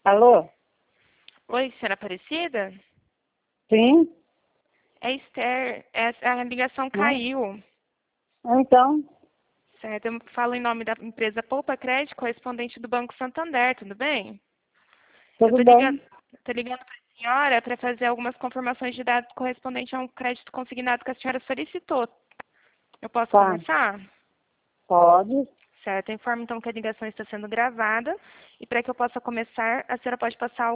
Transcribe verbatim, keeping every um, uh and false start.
Alô? Oi, senhora Aparecida? Sim? É Esther. Essa, a ligação Hum? caiu. Então, Certo? Eu falo em nome da empresa Poupa Crédito, correspondente do Banco Santander, tudo bem? Eu tudo tô ligando, bem? tô ligando para a senhora para fazer algumas confirmações de dados correspondentes a um crédito consignado que a senhora solicitou. Eu posso Tá, começar? pode. Certo? Eu informo então que a ligação está sendo gravada e para que eu possa começar, a senhora pode passar